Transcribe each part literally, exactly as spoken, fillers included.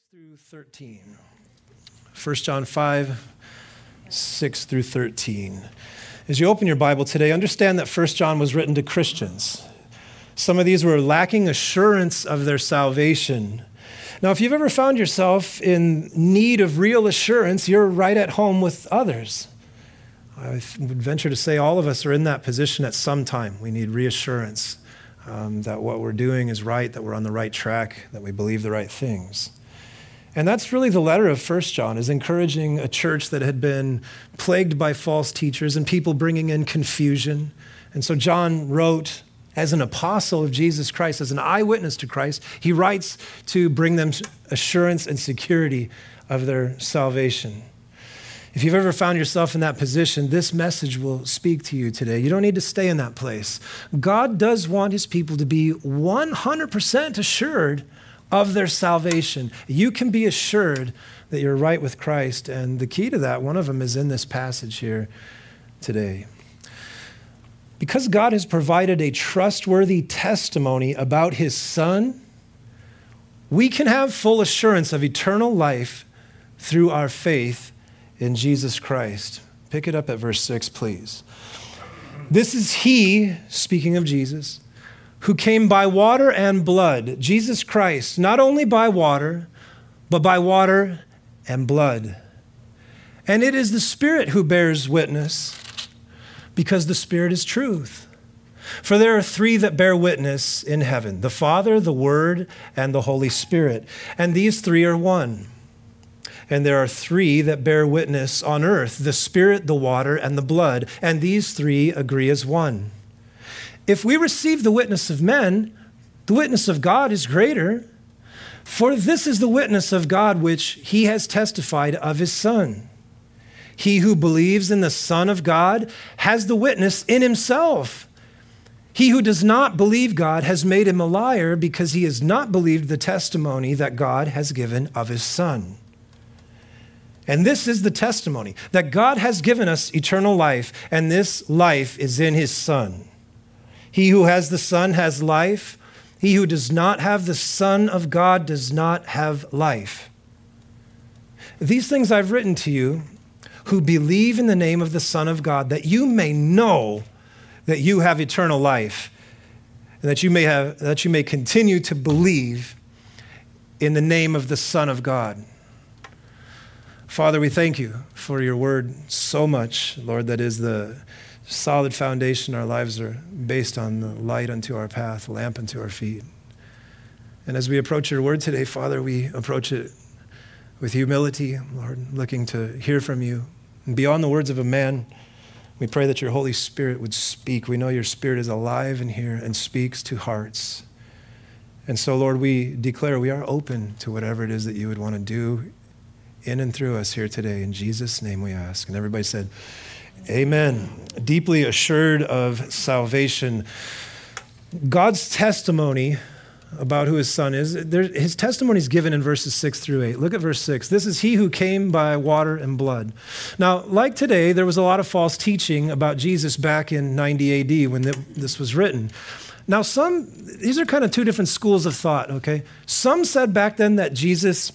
through thirteen. First John five, six through thirteen. As you open your Bible today, understand that First John was written to Christians. Some of these were lacking assurance of their salvation. Now, if you've ever found yourself in need of real assurance, you're right at home with others. I would venture to say all of us are in that position at some time. We need reassurance um, that what we're doing is right, that we're on the right track, that we believe the right things. And that's really the letter of First John, is encouraging a church that had been plagued by false teachers and people bringing in confusion. And so John wrote as an apostle of Jesus Christ, as an eyewitness to Christ. He writes to bring them assurance and security of their salvation. If you've ever found yourself in that position, this message will speak to you today. You don't need to stay in that place. God does want his people to be one hundred percent assured of their salvation. You can be assured that you're right with Christ. And the key to that, one of them is in this passage here today. Because God has provided a trustworthy testimony about his Son, we can have full assurance of eternal life through our faith in Jesus Christ. Pick it up at verse six, please. This is he, speaking of Jesus, who came by water and blood, Jesus Christ, not only by water, but by water and blood. And it is the Spirit who bears witness, because the Spirit is truth. For there are three that bear witness in heaven, the Father, the Word, and the Holy Spirit. And these three are one. And there are three that bear witness on earth, the Spirit, the water, and the blood. And these three agree as one. If we receive the witness of men, the witness of God is greater. For this is the witness of God which he has testified of his Son. He who believes in the Son of God has the witness in himself. He who does not believe God has made him a liar, because he has not believed the testimony that God has given of his Son. And this is the testimony, that God has given us eternal life, and this life is in his Son. He who has the Son has life. He who does not have the Son of God does not have life. These things I've written to you who believe in the name of the Son of God, that you may know that you have eternal life, and that you may have, that you may continue to believe in the name of the Son of God. Father, we thank you for your word so much, Lord, that is the solid foundation. Our lives are based on the light unto our path, lamp unto our feet. And as we approach your word today, Father, we approach it with humility, Lord, looking to hear from you. And beyond the words of a man, we pray that your Holy Spirit would speak. We know your Spirit is alive in here and speaks to hearts. And so, Lord, we declare we are open to whatever it is that you would want to do in and through us here today. In Jesus' name we ask. And everybody said, amen. Deeply assured of salvation. God's testimony about who his Son is, there, his testimony is given in verses six through eight. Look at verse six. This is he who came by water and blood. Now, like today, there was a lot of false teaching about Jesus back in ninety A D when the, this was written. Now, some, these are kind of two different schools of thought, okay? Some said back then that Jesus,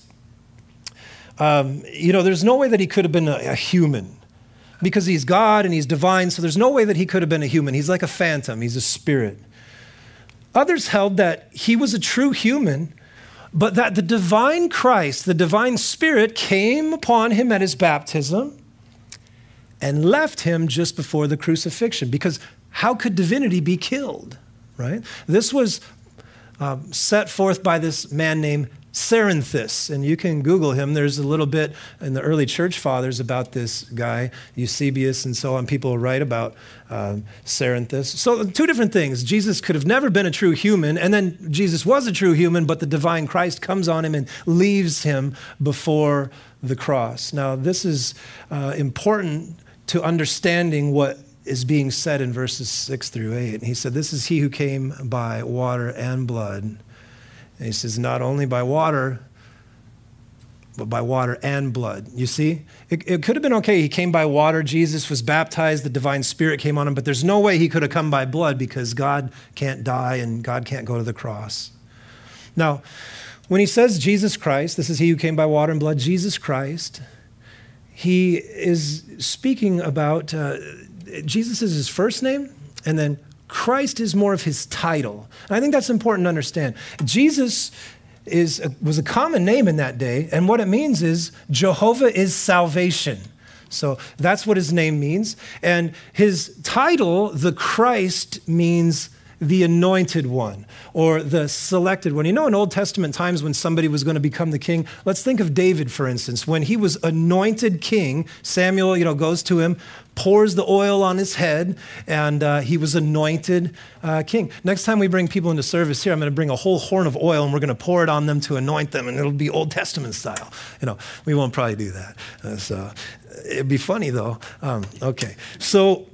um, you know, there's no way that he could have been a, a human, because he's God and he's divine, so there's no way that he could have been a human. He's like a phantom. He's a spirit. Others held that he was a true human, but that the divine Christ, the divine Spirit, came upon him at his baptism and left him just before the crucifixion, because how could divinity be killed, right? This was uh, set forth by this man named Cerinthus, and you can Google him. There's a little bit in the early church fathers about this guy, Eusebius and so on. People write about uh, Cerinthus. So two different things. Jesus could have never been a true human, and then Jesus was a true human, but the divine Christ comes on him and leaves him before the cross. Now, this is uh, important to understanding what is being said in verses six through eight. And he said, this is he who came by water and blood. And he says, not only by water, but by water and blood. You see, it, it could have been okay. He came by water. Jesus was baptized. The divine Spirit came on him. But there's no way he could have come by blood, because God can't die and God can't go to the cross. Now, When he says Jesus Christ, this is he who came by water and blood, Jesus Christ, he is speaking about, uh, Jesus is his first name, and then Christ is more of his title. And I think that's important to understand. Jesus is a, was a common name in that day, and what it means is Jehovah is salvation. So that's what his name means. And his title, the Christ, means the anointed one or the selected one. You know, in Old Testament times when somebody was going to become the king, let's think of David, for instance. When he was anointed king, Samuel, you know, goes to him, pours the oil on his head, and uh, he was anointed uh, king. Next time we bring people into service here, I'm going to bring a whole horn of oil and we're going to pour it on them to anoint them, and it'll be Old Testament style. You know, we won't probably do that. Uh, so it'd be funny though. Um, okay, so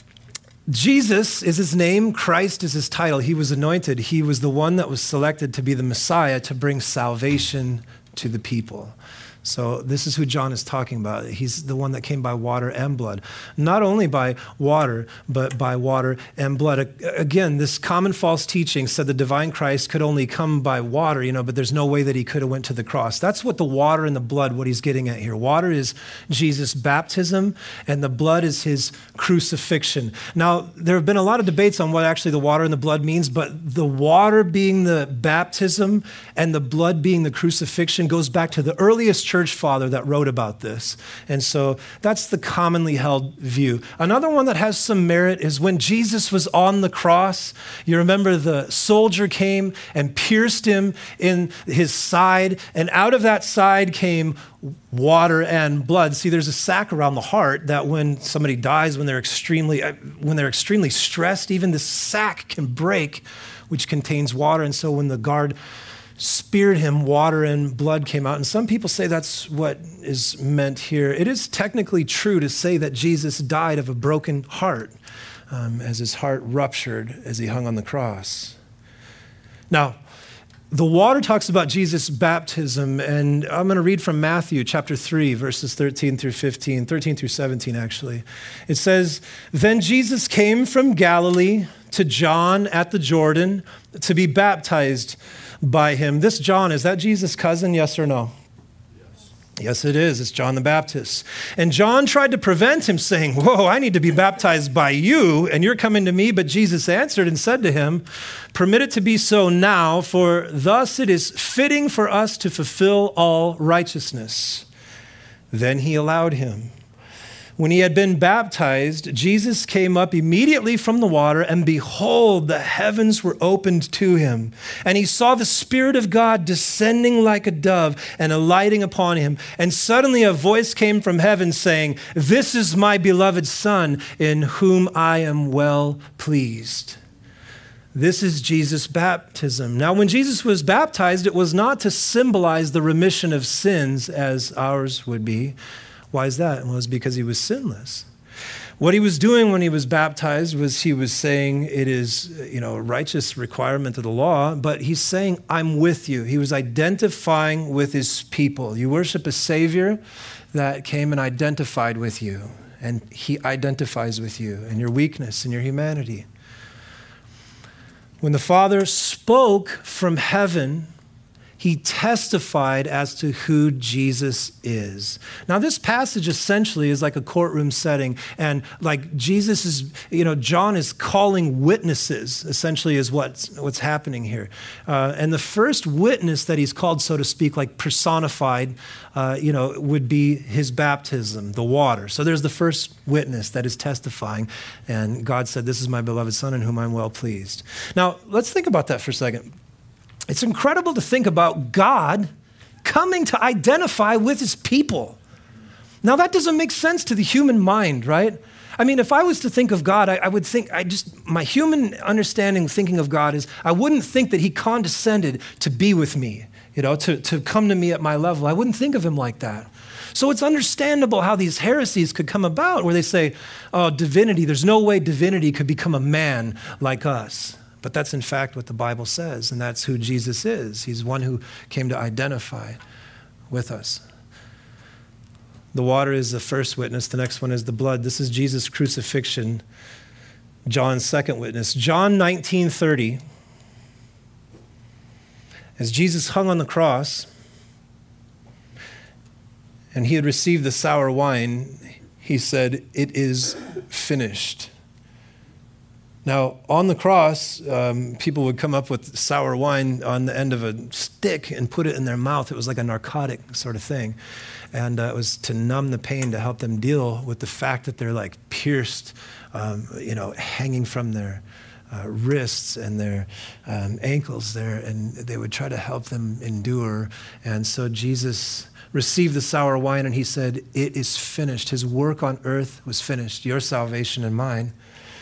Jesus is his name. Christ is his title. He was anointed. He was the one that was selected to be the Messiah to bring salvation to the people. So this is who John is talking about. He's the one that came by water and blood. Not only by water, but by water and blood. Again, this common false teaching said the divine Christ could only come by water, you know, but there's no way that he could have went to the cross. That's what the water and the blood, what he's getting at here. Water is Jesus' baptism, and the blood is his crucifixion. Now, there have been a lot of debates on what actually the water and the blood means, but the water being the baptism and the blood being the crucifixion goes back to the earliest church father that wrote about this. And so that's the commonly held view. Another one that has some merit is when Jesus was on the cross, you remember the soldier came and pierced him in his side, and out of that side came water and blood. See, there's a sac around the heart that when somebody dies, when they're extremely, when they're extremely stressed, even the sac can break, which contains water. And so when the guard speared him, water and blood came out. And some people say that's what is meant here. It is technically true to say that Jesus died of a broken heart, um, as his heart ruptured as he hung on the cross. Now, the water talks about Jesus' baptism, and I'm going to read from Matthew chapter three, verses thirteen through fifteen, thirteen through seventeen actually. It says, "Then Jesus came from Galilee to John at the Jordan to be baptized by him." This John, is that Jesus' cousin, yes or no? Yes. Yes, it is. It's John the Baptist. "And John tried to prevent him, saying, 'Whoa, I need to be baptized by you, and you're coming to me.' But Jesus answered and said to him, 'Permit it to be so now, for thus it is fitting for us to fulfill all righteousness.' Then he allowed him. When he had been baptized, Jesus came up immediately from the water, and behold, the heavens were opened to him. And he saw the Spirit of God descending like a dove and alighting upon him. And suddenly a voice came from heaven saying, 'This is my beloved Son, in whom I am well pleased.'" This is Jesus' baptism. Now, when Jesus was baptized, it was not to symbolize the remission of sins as ours would be. Why is that? Well, it's because he was sinless. What he was doing when he was baptized was he was saying it is, you know, a righteous requirement of the law, but he's saying, I'm with you. He was identifying with his people. You worship a Savior that came and identified with you, and he identifies with you and your weakness and your humanity. When the Father spoke from heaven, he testified as to who Jesus is. Now, this passage essentially is like a courtroom setting, and like Jesus is, you know, John is calling witnesses, essentially is what's, what's happening here. Uh, and the first witness that he's called, so to speak, like personified, uh, you know, would be his baptism, the water. So there's the first witness that is testifying, and God said, "This is my beloved Son in whom I'm well pleased." Now, let's think about that for a second. It's incredible to think about God coming to identify with his people. Now, that doesn't make sense to the human mind, right? I mean, if I was to think of God, I, I would think, I just, my human understanding thinking of God is, I wouldn't think that he condescended to be with me, you know, to, to come to me at my level. I wouldn't think of him like that. So it's understandable how these heresies could come about where they say, oh, divinity, there's no way divinity could become a man like us. But that's in fact what the Bible says, and that's who Jesus is. He's one who came to identify with us. The water is the first witness. The next one is the blood. This is Jesus' crucifixion, John's second witness. John nineteen thirty. As Jesus hung on the cross and he had received the sour wine, he said, "It is finished." Now, on the cross, um, people would come up with sour wine on the end of a stick and put it in their mouth. It was like a narcotic sort of thing. And uh, it was to numb the pain, to help them deal with the fact that they're like pierced, um, you know, hanging from their uh, wrists and their um, ankles there. And they would try to help them endure. And so Jesus received the sour wine and he said, "It is finished." His work on earth was finished, your salvation and mine.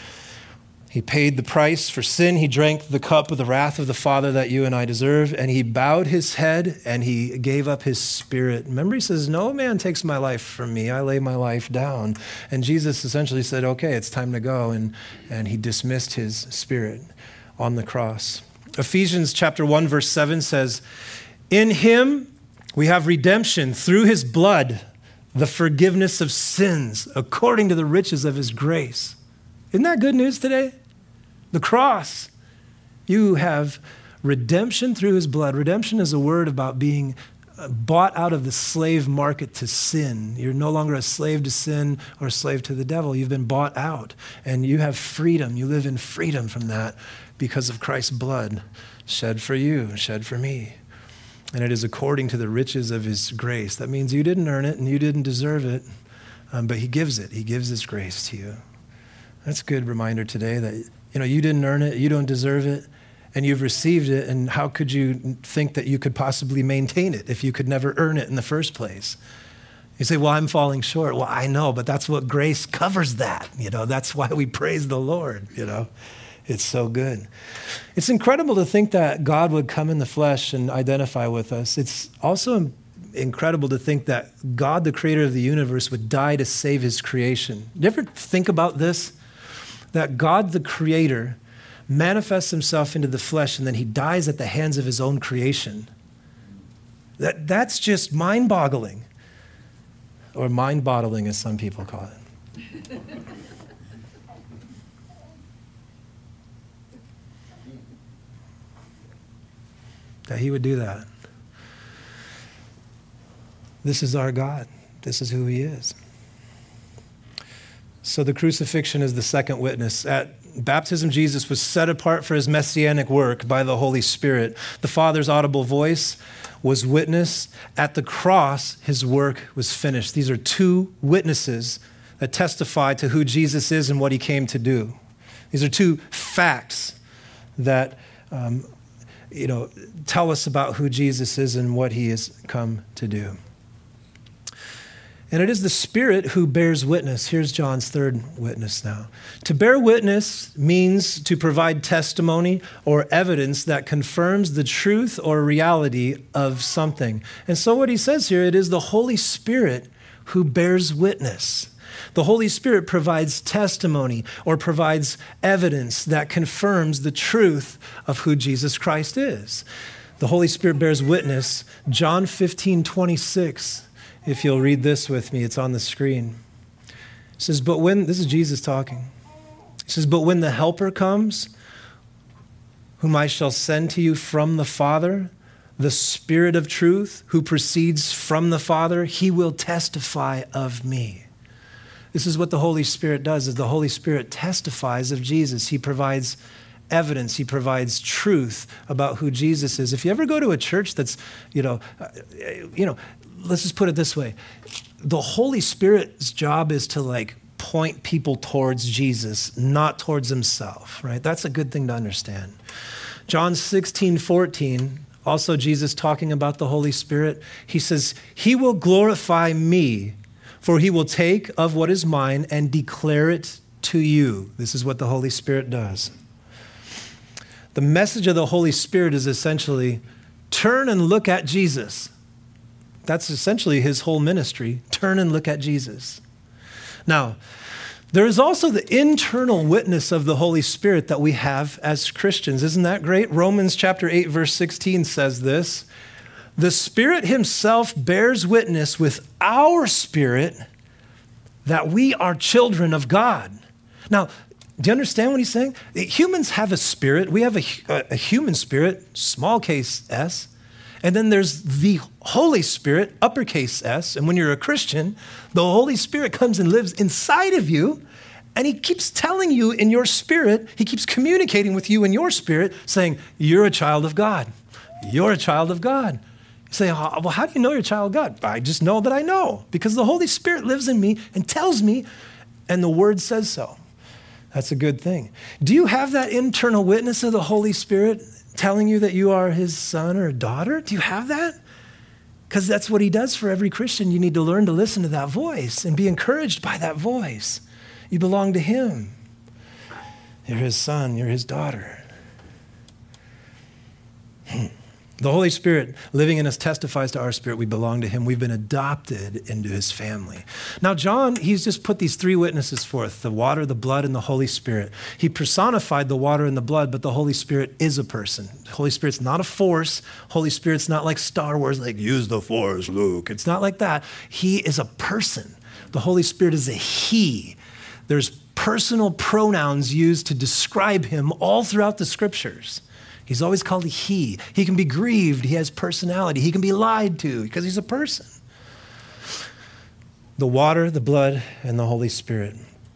He paid the price for sin. He drank the cup of the wrath of the Father that you and I deserve, and he bowed his head and he gave up his spirit. Remember, he says, "No man takes my life from me. I lay my life down." And Jesus essentially said, "Okay, it's time to go," and, and he dismissed his spirit on the cross. Ephesians chapter one, verse seven says, "In him we have redemption through his blood, the forgiveness of sins, according to the riches of his grace." Isn't that good news today? The cross. You have redemption through his blood. Redemption is a word about being bought out of the slave market to sin. You're no longer a slave to sin or a slave to the devil. You've been bought out and you have freedom. You live in freedom from that because of Christ's blood shed for you, shed for me. And it is according to the riches of his grace. That means you didn't earn it and you didn't deserve it, um, but he gives it. He gives his grace to you. That's a good reminder today that, you know, you didn't earn it, you don't deserve it, and you've received it, and how could you think that you could possibly maintain it if you could never earn it in the first place? You say, "Well, I'm falling short." Well, I know, but that's what grace covers that. You know, that's why we praise the Lord, you know. It's so good. It's incredible to think that God would come in the flesh and identify with us. It's also incredible to think that God, the creator of the universe, would die to save his creation. You ever think about this? That God, the creator, manifests himself into the flesh and then he dies at the hands of his own creation. That, that's just mind-boggling. Or mind-bottling, as some people call it. That he would do that. This is our God. This is who he is. So the crucifixion is the second witness. At baptism, Jesus was set apart for his messianic work by the Holy Spirit. The Father's audible voice was witness. At the cross, his work was finished. These are two witnesses that testify to who Jesus is and what he came to do. These are two facts that um, you know, tell us about who Jesus is and what he has come to do. And it is the Spirit who bears witness. Here's John's third witness now. To bear witness means to provide testimony or evidence that confirms the truth or reality of something. And so what he says here, it is the Holy Spirit who bears witness. The Holy Spirit provides testimony or provides evidence that confirms the truth of who Jesus Christ is. The Holy Spirit bears witness. John fifteen twenty-six. If you'll read this with me, it's on the screen. It says, but when, this is Jesus talking. He says, but when the Helper comes, whom I shall send to you from the Father, the Spirit of truth, who proceeds from the Father, he will testify of me. This is what the Holy Spirit does, is the Holy Spirit testifies of Jesus. He provides evidence. He provides truth about who Jesus is. If you ever go to a church that's, you know, uh, you know, let's just put it this way. The Holy Spirit's job is to like point people towards Jesus, not towards himself, right? That's a good thing to understand. John sixteen fourteen, also Jesus talking about the Holy Spirit. He says, he will glorify me, for he will take of what is mine and declare it to you. This is what the Holy Spirit does. The message of the Holy Spirit is essentially, turn and look at Jesus. That's essentially his whole ministry. Turn and look at Jesus. Now, there is also the internal witness of the Holy Spirit that we have as Christians. Isn't that great? Romans chapter eight, verse sixteen says this. The Spirit himself bears witness with our spirit that we are children of God. Now, Do you understand what he's saying? Humans have a spirit. We have a, a human spirit, small case S. And then there's the Holy Spirit, uppercase S. And when you're a Christian, the Holy Spirit comes and lives inside of you. And he keeps telling you in your spirit, he keeps communicating with you in your spirit, saying, you're a child of God. You're a child of God. You say, well, how do you know you're a child of God? I just know that I know, because the Holy Spirit lives in me and tells me, and the Word says so. That's a good thing. Do you have that internal witness of the Holy Spirit telling you that you are his son or daughter? Do you have that? Because that's what he does for every Christian. You need to learn to listen to that voice and be encouraged by that voice. You belong to him. You're his son, you're his daughter. Hmm. The Holy Spirit living in us testifies to our spirit. We belong to him. We've been adopted into his family. Now, John, he's just put these three witnesses forth, the water, the blood, and the Holy Spirit. He personified the water and the blood, but the Holy Spirit is a person. The Holy Spirit's not a force. Holy Spirit's not like Star Wars, like use the force, Luke. It's not like that. He is a person. The Holy Spirit is a he. There's personal pronouns used to describe him all throughout the scriptures. He's always called a he. He can be grieved. He has personality. He can be lied to because he's a person. The water, the blood, and the Holy Spirit.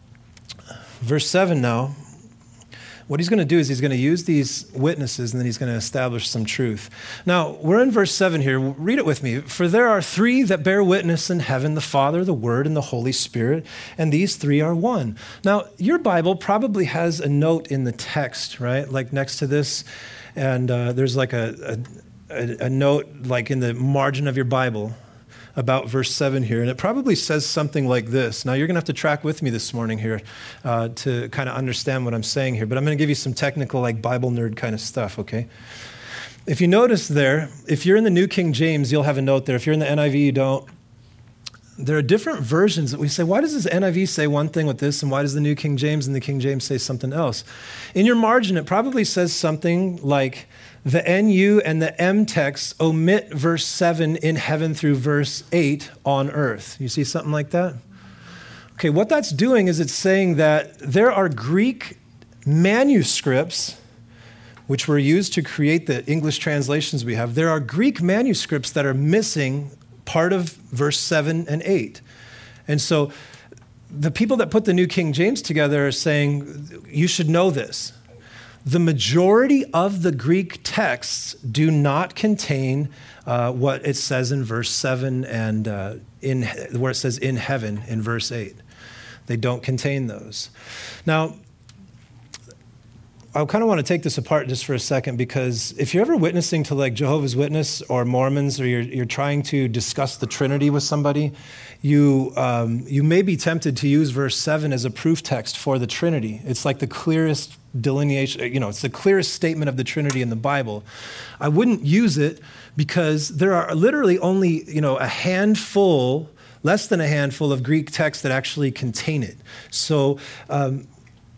Verse seven now. What he's going to do is he's going to use these witnesses and then he's going to establish some truth. Now, we're in verse seven here. Read it with me. For there are three that bear witness in heaven, the Father, the Word, and the Holy Spirit, and these three are one. Now, your Bible probably has a note in the text, right? Like next to this, and uh, there's like a, a, a note like in the margin of your Bible about verse seven here, and it probably says something like this. Now, you're going to have to track with me this morning here uh, to kind of understand what I'm saying here, but I'm going to give you some technical, like Bible nerd kind of stuff, okay? If you notice there, if you're in the New King James, you'll have a note there. If you're in the N I V, you don't. There are different versions that we say, why does this N I V say one thing with this, and why does the New King James and the King James say something else? In your margin, it probably says something like, the N U and the M texts omit verse seven in heaven through verse eight on earth. You see something like that? Okay, what that's doing is it's saying that there are Greek manuscripts which were used to create the English translations we have. There are Greek manuscripts that are missing part of verse seven and eight. And so the people that put the New King James together are saying, you should know this. The majority of the Greek texts do not contain uh, what it says in verse seven and uh, in where it says in heaven in verse eight. They don't contain those. Now, I kind of want to take this apart just for a second, because if you're ever witnessing to like Jehovah's Witness or Mormons, or you're, you're trying to discuss the Trinity with somebody, you um, you may be tempted to use verse seven as a proof text for the Trinity. It's like the clearest delineation, you know, it's the clearest statement of the Trinity in the Bible. I wouldn't use it because there are literally only, you know, a handful, less than a handful of Greek texts that actually contain it. So um,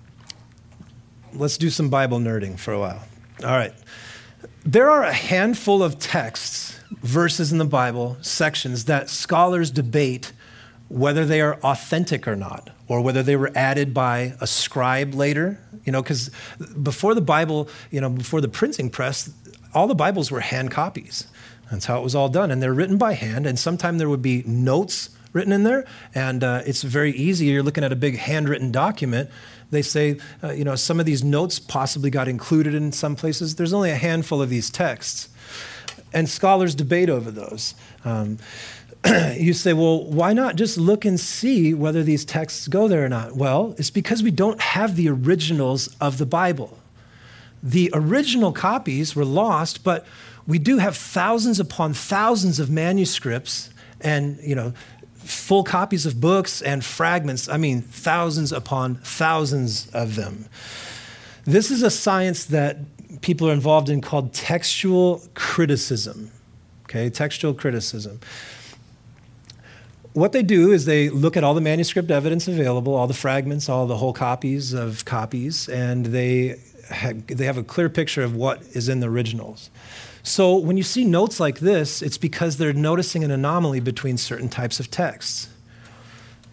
let's do some Bible nerding for a while. All right. There are a handful of texts, verses in the Bible, sections that scholars debate whether they are authentic or not, or whether they were added by a scribe later. You know, because before the Bible, you know, before the printing press, all the Bibles were hand copies. That's how it was all done. And they're written by hand, and sometimes there would be notes written in there, and uh, it's very easy. You're looking at a big handwritten document. They say, uh, you know, some of these notes possibly got included in some places. There's only a handful of these texts, and scholars debate over those. Um, you say, well, why not just look and see whether these texts go there or not? Well, it's because we don't have the originals of the Bible. The original copies were lost, but we do have thousands upon thousands of manuscripts and, you know, full copies of books and fragments. I mean, thousands upon thousands of them. This is a science that people are involved in called textual criticism. Okay, textual criticism. What they do is they look at all the manuscript evidence available, all the fragments, all the whole copies of copies, and they ha- they have a clear picture of what is in the originals. So when you see notes like this, it's because they're noticing an anomaly between certain types of texts.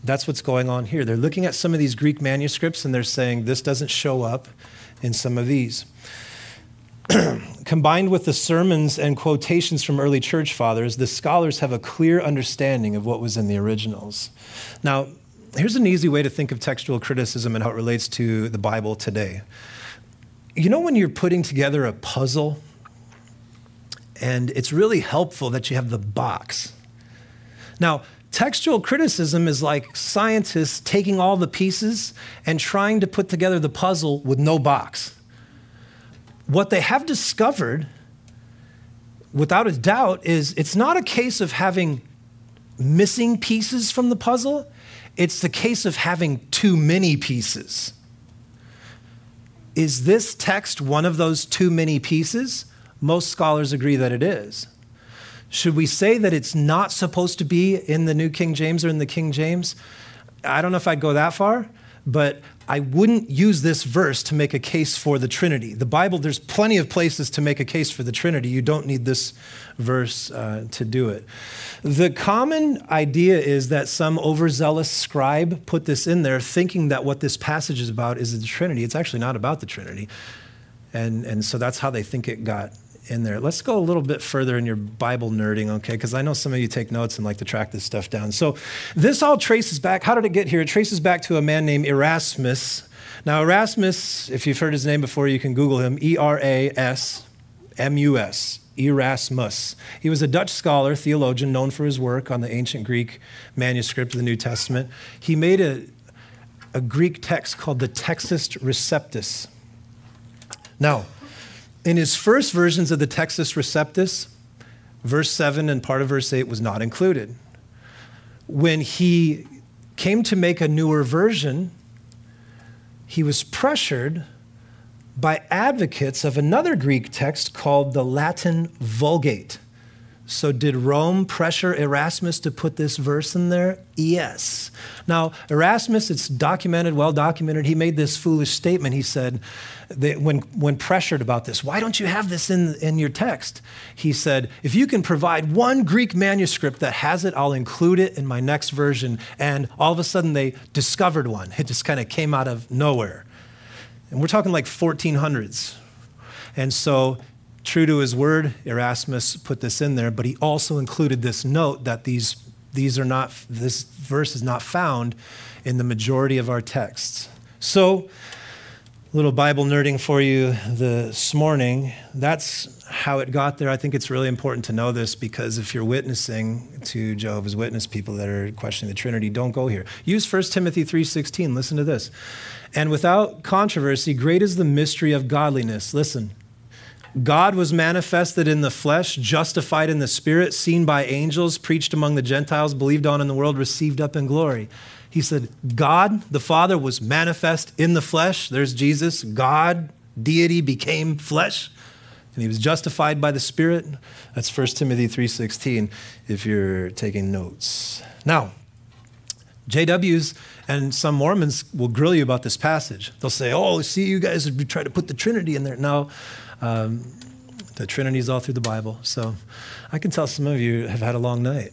That's what's going on here. They're looking at some of these Greek manuscripts and they're saying this doesn't show up in some of these. Combined with the sermons and quotations from early church fathers, the scholars have a clear understanding of what was in the originals. Now, here's an easy way to think of textual criticism and how it relates to the Bible today. You know when you're putting together a puzzle and it's really helpful that you have the box? Now, textual criticism is like scientists taking all the pieces and trying to put together the puzzle with no box. What they have discovered, without a doubt, is it's not a case of having missing pieces from the puzzle. It's the case of having too many pieces. Is this text one of those too many pieces? Most scholars agree that it is. Should we say that it's not supposed to be in the New King James or in the King James? I don't know if I'd go that far, but I wouldn't use this verse to make a case for the Trinity. The Bible, there's plenty of places to make a case for the Trinity. You don't need this verse uh, to do it. The common idea is that some overzealous scribe put this in there thinking that what this passage is about is the Trinity. It's actually not about the Trinity. And, and so that's how they think it got in there. Let's go a little bit further in your Bible nerding, okay? Because I know some of you take notes and like to track this stuff down. So this all traces back. How did it get here? It traces back to a man named Erasmus. Now, Erasmus, if you've heard his name before, you can Google him, E R A S M U S, Erasmus. He was a Dutch scholar, theologian, known for his work on the ancient Greek manuscript of the New Testament. He made a, a Greek text called the Textus Receptus. Now, in his first versions of the Textus Receptus, verse seven and part of verse eight was not included. When he came to make a newer version, he was pressured by advocates of another Greek text called the Latin Vulgate. So did Rome pressure Erasmus to put this verse in there? Yes. Now, Erasmus, it's documented, well documented, he made this foolish statement. He said, that when, when pressured about this, why don't you have this in, in your text? He said, if you can provide one Greek manuscript that has it, I'll include it in my next version. And all of a sudden they discovered one. It just kind of came out of nowhere. And we're talking like fourteen hundreds. And so true to his word, Erasmus put this in there, but he also included this note that these, these are not, this verse is not found in the majority of our texts. So, a little Bible nerding for you this morning. That's how it got there. I think it's really important to know this because if you're witnessing to Jehovah's Witness people that are questioning the Trinity, don't go here. Use First Timothy three sixteen. Listen to this. And without controversy, great is the mystery of godliness. Listen. God was manifested in the flesh, justified in the spirit, seen by angels, preached among the Gentiles, believed on in the world, received up in glory. He said, God, the Father, was manifest in the flesh. There's Jesus. God, deity, became flesh. And he was justified by the Spirit. That's First Timothy three sixteen, if you're taking notes. Now, J Ws and some Mormons will grill you about this passage. They'll say, oh, see, you guys try to put the Trinity in there. No, um, the Trinity is all through the Bible. So I can tell some of you have had a long night.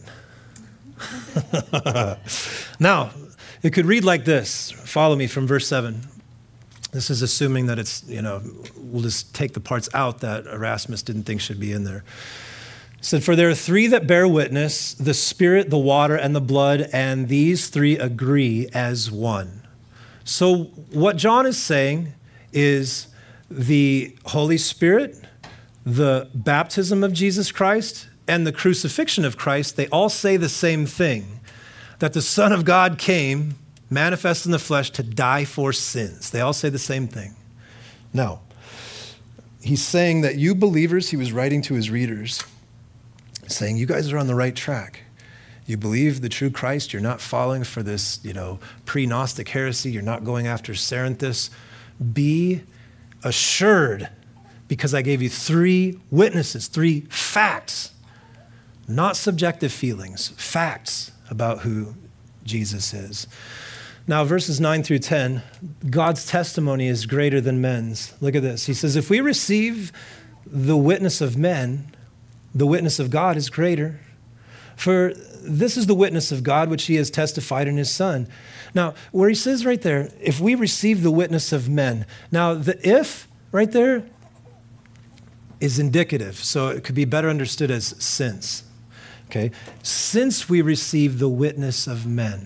Now, it could read like this. Follow me from verse seven. This is assuming that it's, you know, we'll just take the parts out that Erasmus didn't think should be in there. It said, for there are three that bear witness, the Spirit, the water, and the blood, and these three agree as one. So what John is saying is the Holy Spirit, the baptism of Jesus Christ, and the crucifixion of Christ, they all say the same thing, that the Son of God came, manifest in the flesh, to die for sins. They all say the same thing. Now, he's saying that you believers, he was writing to his readers, saying you guys are on the right track. You believe the true Christ. You're not falling for this, you know, pre-Gnostic heresy. You're not going after Cerinthus. Be assured, because I gave you three witnesses, three facts, not subjective feelings, facts about who Jesus is. Now, verses nine through ten, God's testimony is greater than men's. Look at this. He says, if we receive the witness of men, the witness of God is greater. For this is the witness of God, which he has testified in his Son. Now, where he says right there, if we receive the witness of men. Now, the if right there is indicative, so it could be better understood as since. Okay? Since we receive the witness of men.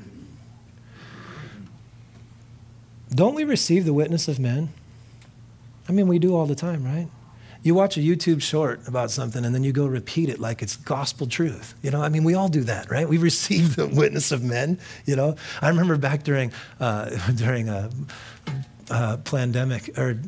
Don't we receive the witness of men? I mean, we do all the time, right? You watch a YouTube short about something and then you go repeat it like it's gospel truth. You know, I mean, we all do that, right? We receive the witness of men, you know. I remember back during uh, during a, a pandemic, or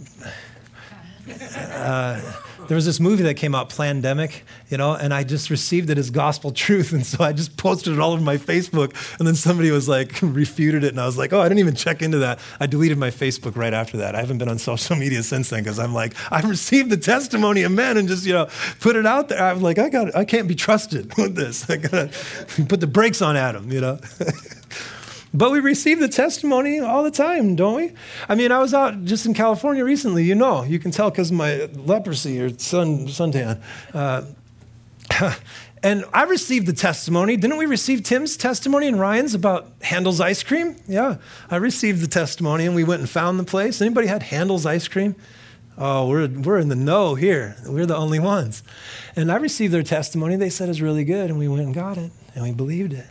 uh, there was this movie that came out, Plandemic, you know, and I just received it as gospel truth. And so I just posted it all over my Facebook. And then somebody was like, refuted it. And I was like, oh, I didn't even check into that. I deleted my Facebook right after that. I haven't been on social media since then because I'm like, I received the testimony of men and just, you know, put it out there. I'm like, I got, I can't be trusted with this. I got to put the brakes on Adam, you know. But we receive the testimony all the time, don't we? I mean, I was out just in California recently, you know. You can tell because of my leprosy or sun, suntan. Uh, and I received the testimony. Didn't we receive Tim's testimony and Ryan's about Handel's ice cream? Yeah, I received the testimony and we went and found the place. Anybody had Handel's ice cream? Oh, we're, we're in the know here. We're the only ones. And I received their testimony. They said it's really good and we went and got it and we believed it.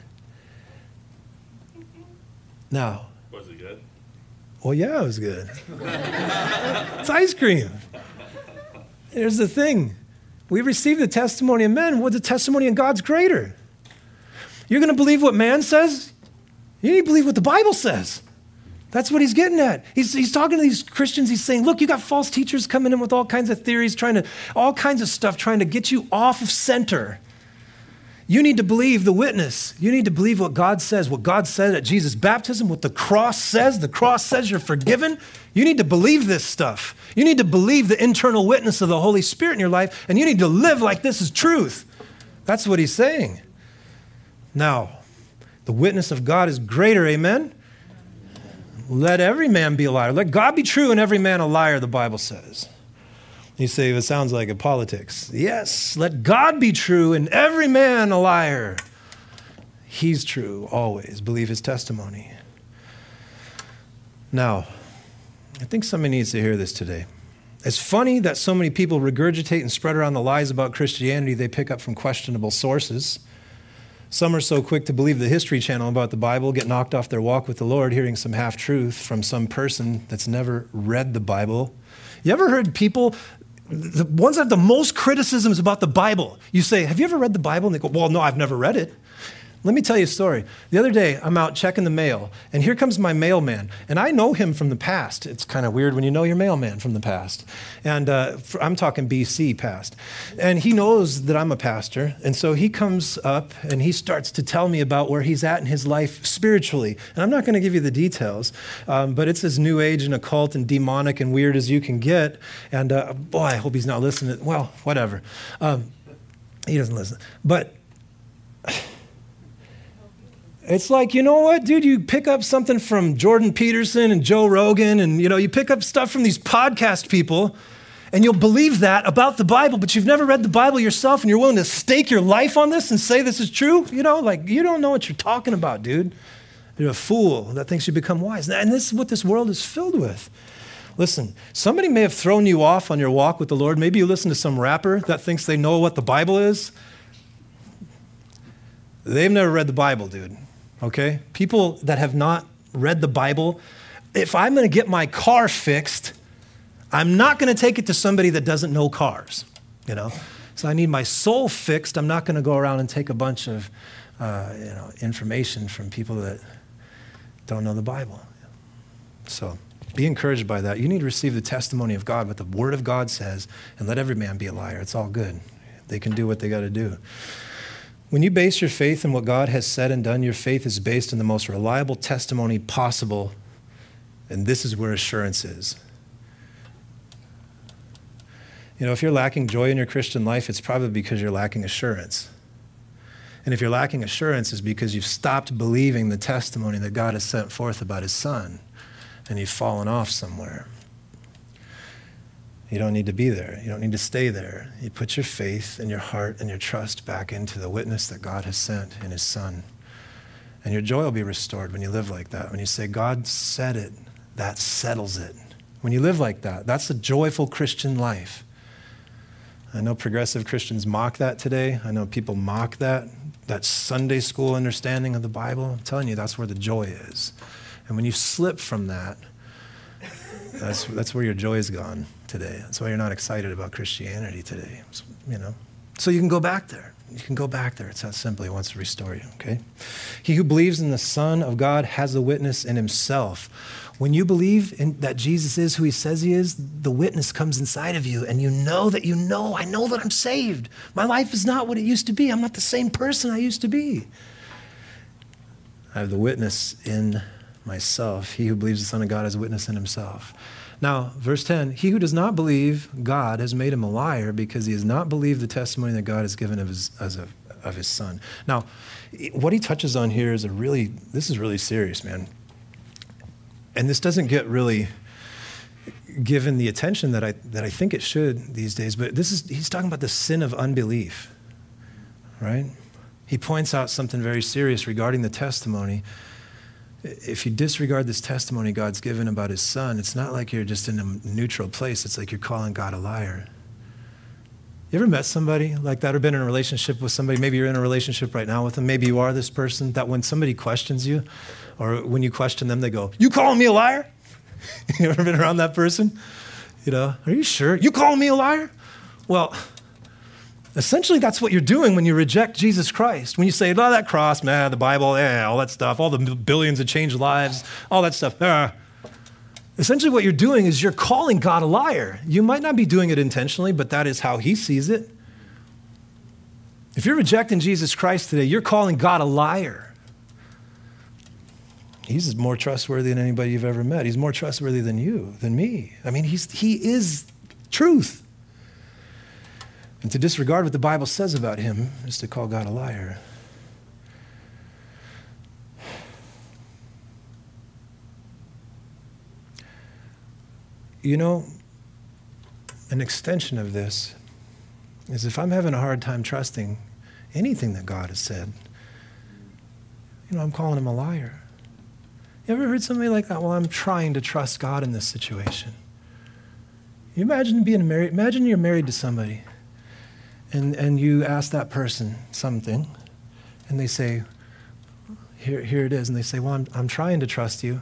Now, was it good? Well, yeah, it was good. It's ice cream. Here's the thing. We receive the testimony of men. Well, the testimony of God's greater. You're going to believe what man says? You need to believe what the Bible says. That's what he's getting at. He's, he's talking to these Christians. He's saying, look, you got false teachers coming in with all kinds of theories, trying to, all kinds of stuff, trying to get you off of center. You need to believe the witness. You need to believe what God says, what God said at Jesus' baptism, what the cross says. The cross says you're forgiven. You need to believe this stuff. You need to believe the internal witness of the Holy Spirit in your life, and you need to live like this is truth. That's what he's saying. Now, the witness of God is greater, amen? Let every man be a liar. Let God be true and every man a liar, the Bible says. You say, it sounds like a politics. Yes, let God be true and every man a liar. He's true always. Believe his testimony. Now, I think somebody needs to hear this today. It's funny that so many people regurgitate and spread around the lies about Christianity they pick up from questionable sources. Some are so quick to believe the History Channel about the Bible, get knocked off their walk with the Lord, hearing some half-truth from some person that's never read the Bible. You ever heard people, the ones that have the most criticisms about the Bible, you say, have you ever read the Bible? And they go, well, no, I've never read it. Let me tell you a story. The other day, I'm out checking the mail, and here comes my mailman. And I know him from the past. It's kind of weird when you know your mailman from the past. And uh, for, I'm talking B C past. And he knows that I'm a pastor. And so he comes up, and he starts to tell me about where he's at in his life spiritually. And I'm not going to give you the details, um, but it's as new age and occult and demonic and weird as you can get. And uh, boy, I hope he's not listening. Well, whatever. Um, he doesn't listen. But it's like, you know what, dude, you pick up something from Jordan Peterson and Joe Rogan, and you know, you pick up stuff from these podcast people, and you'll believe that about the Bible, but you've never read the Bible yourself, and you're willing to stake your life on this and say this is true? You know, like, you don't know what you're talking about, dude. You're a fool that thinks you become wise. And this is what this world is filled with. Listen, somebody may have thrown you off on your walk with the Lord. Maybe you listen to some rapper that thinks they know what the Bible is. They've never read the Bible, dude. Okay? People that have not read the Bible, if I'm going to get my car fixed, I'm not going to take it to somebody that doesn't know cars, you know? So I need my soul fixed. I'm not going to go around and take a bunch of, uh, you know, information from people that don't know the Bible. So be encouraged by that. You need to receive the testimony of God, what the Word of God says, and let every man be a liar. It's all good. They can do what they got to do. When you base your faith on what God has said and done, your faith is based on the most reliable testimony possible, and this is where assurance is. You know, if you're lacking joy in your Christian life, it's probably because you're lacking assurance. And if you're lacking assurance, it's because you've stopped believing the testimony that God has sent forth about his Son, and you've fallen off somewhere. You don't need to be there. You don't need to stay there. You put your faith and your heart and your trust back into the witness that God has sent in his Son. And your joy will be restored when you live like that. When you say, God said it, that settles it. When you live like that, that's a joyful Christian life. I know progressive Christians mock that today. I know people mock that, that Sunday school understanding of the Bible. I'm telling you, that's where the joy is. And when you slip from that, that's, that's where your joy is gone today. That's why you're not excited about Christianity today, you know. So you can go back there. You can go back there. It's that simple. He wants to restore you, okay? He who believes in the Son of God has a witness in himself. When you believe in, that Jesus is who he says he is, the witness comes inside of you, and you know that you know, I know that I'm saved. My life is not what it used to be. I'm not the same person I used to be. I have the witness in myself. He who believes the Son of God has a witness in himself. Now, verse ten, he who does not believe God has made him a liar because he has not believed the testimony that God has given of his, as a, of his Son. Now, what he touches on here is a really, this is really serious, man. And this doesn't get really given the attention that I, that I think it should these days, but this is, he's talking about the sin of unbelief, right? He points out something very serious regarding the testimony. If you disregard this testimony God's given about his Son, it's not like you're just in a neutral place. It's like you're calling God a liar. You ever met somebody like that or been in a relationship with somebody? Maybe you're in a relationship right now with them. Maybe you are this person that when somebody questions you or when you question them, they go, you calling me a liar? You ever been around that person? You know, are you sure? You calling me a liar? Well, essentially, that's what you're doing when you reject Jesus Christ. When you say, oh, that cross, man, the Bible, yeah, all that stuff, all the billions of changed lives, all that stuff. Ah. Essentially, what you're doing is you're calling God a liar. You might not be doing it intentionally, but that is how he sees it. If you're rejecting Jesus Christ today, you're calling God a liar. He's more trustworthy than anybody you've ever met. He's more trustworthy than you, than me. I mean, he's, he is truth. And to disregard what the Bible says about him is to call God a liar. You know, an extension of this is if I'm having a hard time trusting anything that God has said, you know, I'm calling him a liar. You ever heard somebody like that? Well, I'm trying to trust God in this situation. You imagine being married, imagine you're married to somebody and, and you ask that person something and they say, here, here it is. And they say, well, I'm, I'm trying to trust you.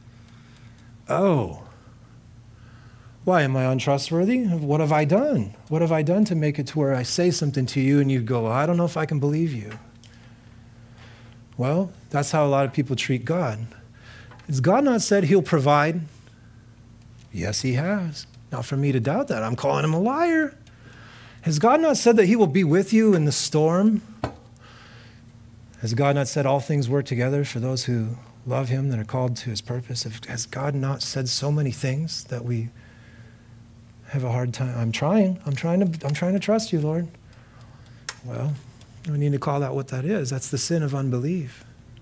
Oh, why am I untrustworthy? What have I done? What have I done to make it to where I say something to you and you go, well, I don't know if I can believe you. Well, that's how a lot of people treat God. Has God not said he'll provide? Yes, he has. Now, for me to doubt that, I'm calling him a liar. Has God not said that he will be with you in the storm? Has God not said all things work together for those who love him, that are called to his purpose? Has God not said so many things that we have a hard time? I'm trying. I'm trying to, I'm trying to trust you, Lord. Well, we need to call out what that is. That's the sin of unbelief.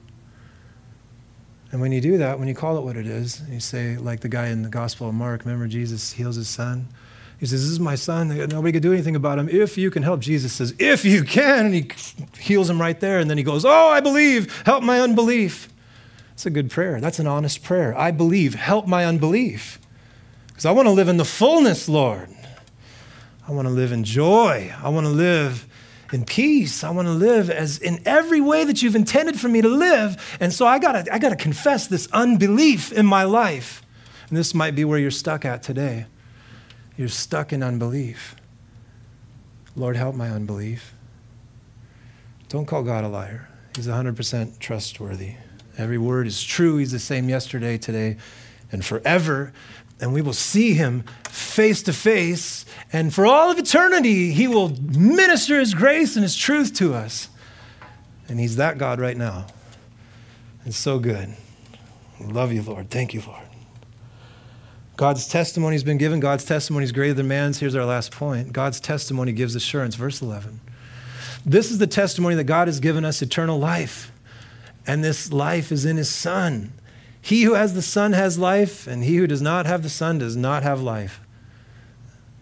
And when you do that, when you call it what it is, you say, like the guy in the Gospel of Mark, remember Jesus heals his son? He says, this is my son. Nobody can do anything about him. If you can help. Jesus says, if you can. And he heals him right there. And then he goes, oh, I believe. Help my unbelief. That's a good prayer. That's an honest prayer. I believe. Help my unbelief. Because I want to live in the fullness, Lord. I want to live in joy. I want to live in peace. I want to live as in every way that you've intended for me to live. And so I gotta, I gotta confess this unbelief in my life. And this might be where you're stuck at today. You're stuck in unbelief. Lord, help my unbelief. Don't call God a liar. He's one hundred percent trustworthy. Every word is true. He's the same yesterday, today, and forever. And we will see him face to face. And for all of eternity, he will minister his grace and his truth to us. And he's that God right now. It's so good. I love you, Lord. Thank you, Lord. God's testimony has been given. God's testimony is greater than man's. Here's our last point. God's testimony gives assurance. Verse eleven. This is the testimony that God has given us eternal life. And this life is in his Son. He who has the Son has life, and he who does not have the Son does not have life.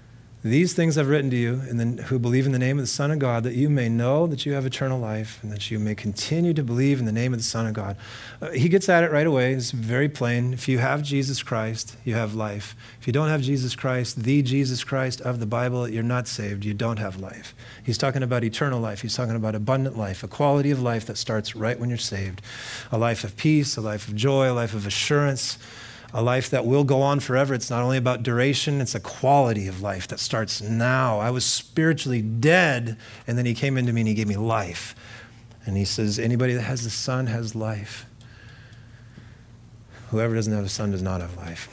These things I've written to you, and then who believe in the name of the Son of God, that you may know that you have eternal life, and that you may continue to believe in the name of the Son of God. Uh, he gets at it right away. It's very plain. If you have Jesus Christ, you have life. If you don't have Jesus Christ, the Jesus Christ of the Bible, you're not saved. You don't have life. He's talking about eternal life. He's talking about abundant life, a quality of life that starts right when you're saved. A life of peace, a life of joy, a life of assurance, a life that will go on forever. It's not only about duration, it's a quality of life that starts now. I was spiritually dead, and then he came into me and he gave me life. And he says, anybody that has the Son has life. Whoever doesn't have the Son does not have life.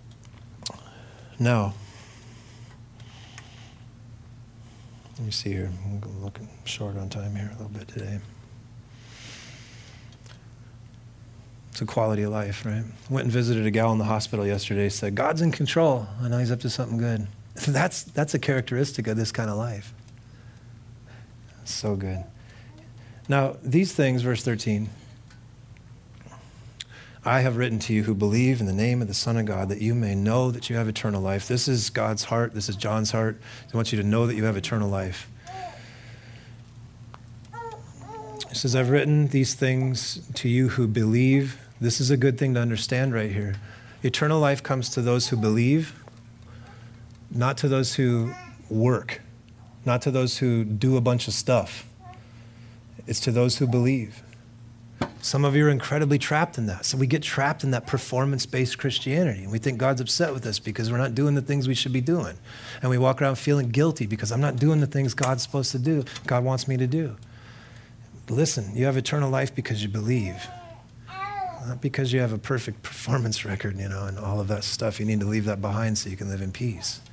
Now, let me see here. I'm looking short on time here a little bit today. It's a quality of life, right? Went and visited a gal in the hospital yesterday, said, God's in control. I know he's up to something good. That's, that's a characteristic of this kind of life. So good. Now, these things, verse thirteen, I have written to you who believe in the name of the Son of God, that you may know that you have eternal life. This is God's heart. This is John's heart. He wants you to know that you have eternal life. He says, I've written these things to you who believe. This is a good thing to understand right here. Eternal life comes to those who believe, not to those who work, not to those who do a bunch of stuff. It's to those who believe. Some of you are incredibly trapped in that. So we get trapped in that performance-based Christianity. And we think God's upset with us because we're not doing the things we should be doing. And we walk around feeling guilty because I'm not doing the things God's supposed to do, God wants me to do. Listen, you have eternal life because you believe, not because you have a perfect performance record, you know, and all of that stuff. You need to leave that behind so you can live in peace.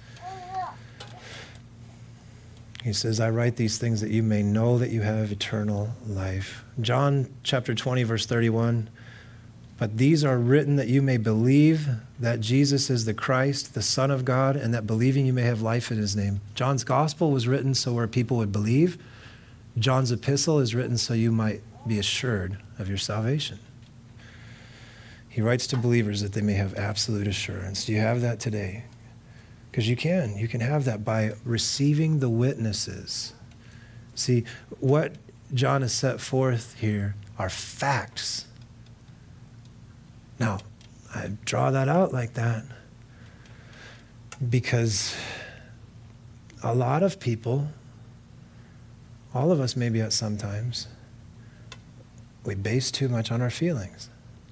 He says, I write these things that you may know that you have eternal life. John chapter twenty, verse thirty-one, but these are written that you may believe that Jesus is the Christ, the Son of God, and that believing you may have life in his name. John's gospel was written so where people would believe. John's epistle is written so you might be assured of your salvation. He writes to believers that they may have absolute assurance. Do you have that today? Because you can. You can have that by receiving the witnesses. See, what John has set forth here are facts. Now, I draw that out like that because a lot of people, all of us maybe at some times, we base too much on our feelings.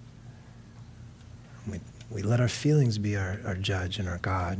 We, we let our feelings be our, our judge and our God.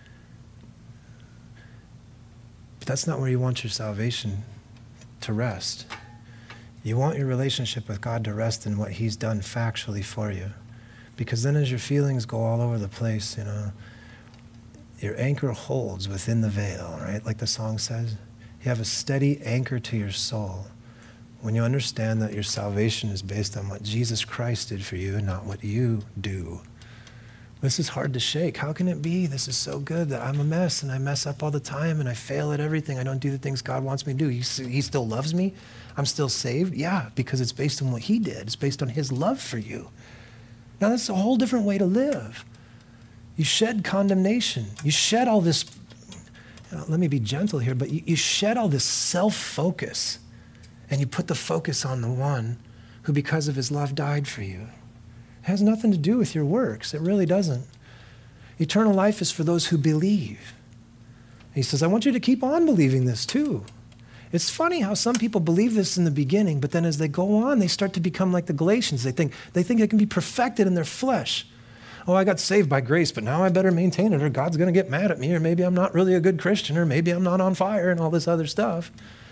But that's not where you want your salvation to rest. You want your relationship with God to rest in what he's done factually for you. Because then as your feelings go all over the place, you know, your anchor holds within the veil, right? Like the song says. You have a steady anchor to your soul when you understand that your salvation is based on what Jesus Christ did for you and not what you do. This is hard to shake. How can it be? This is so good that I'm a mess and I mess up all the time and I fail at everything. I don't do the things God wants me to do. He, he still loves me. I'm still saved. Yeah, because it's based on what he did. It's based on his love for you. Now that's a whole different way to live. You shed condemnation. You shed all this, you know, let me be gentle here, but you, you shed all this self-focus and you put the focus on the one who because of his love died for you. It has nothing to do with your works. It really doesn't. Eternal life is for those who believe. He says, I want you to keep on believing this too. It's funny how some people believe this in the beginning, but then as they go on, they start to become like the Galatians. They think they think it can be perfected in their flesh. Oh, I got saved by grace, but now I better maintain it or God's going to get mad at me, or maybe I'm not really a good Christian, or maybe I'm not on fire and all this other stuff.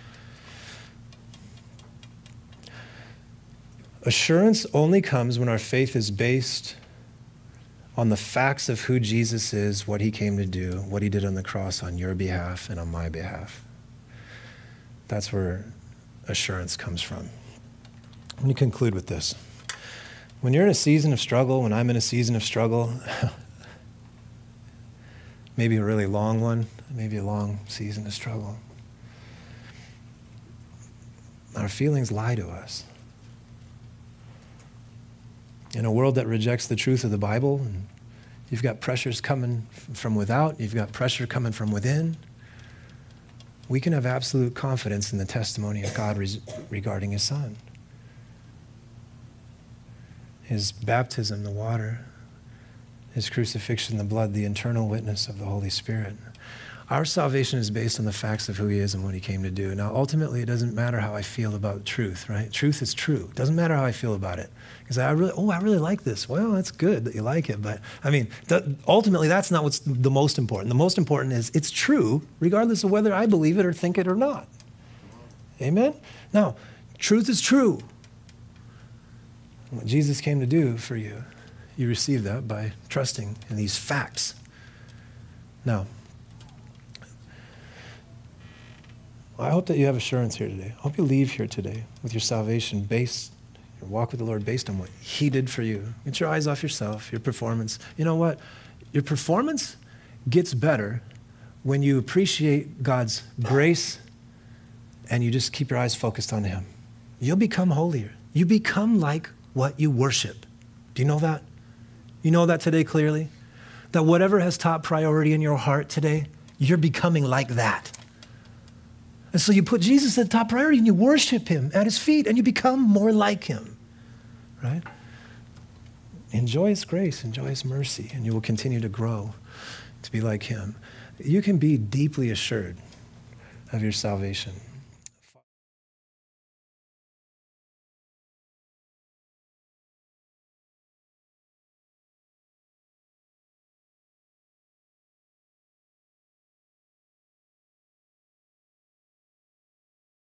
Assurance only comes when our faith is based on the facts of who Jesus is, what he came to do, what he did on the cross on your behalf and on my behalf. That's where assurance comes from. Let me conclude with this. When you're in a season of struggle, when I'm in a season of struggle, maybe a really long one, maybe a long season of struggle, our feelings lie to us. In a world that rejects the truth of the Bible and You've got pressures coming from without. You've got pressure coming from within. We can have absolute confidence in the testimony of God res- regarding his Son. His baptism, the water, his crucifixion, the blood, the internal witness of the Holy Spirit. Our salvation is based on the facts of who he is and what he came to do. Now, ultimately, it doesn't matter how I feel about truth, right? Truth is true. It doesn't matter how I feel about it. Because I really, oh, I really like this. Well, that's good that you like it. But, I mean, th- ultimately, that's not what's the most important. The most important is it's true, regardless of whether I believe it or think it or not. Amen? Now, truth is true. What Jesus came to do for you, you receive that by trusting in these facts. Now, I hope that you have assurance here today. I hope you leave here today with your salvation based, your walk with the Lord based on what he did for you. Get your eyes off yourself, your performance. You know what? Your performance gets better when you appreciate God's grace and you just keep your eyes focused on him. You'll become holier. You become like what you worship. Do you know that? You know that today clearly? That whatever has top priority in your heart today, you're becoming like that. And so you put Jesus at top priority and you worship him at his feet and you become more like him, right? Enjoy his grace, enjoy his mercy, and you will continue to grow to be like him. You can be deeply assured of your salvation.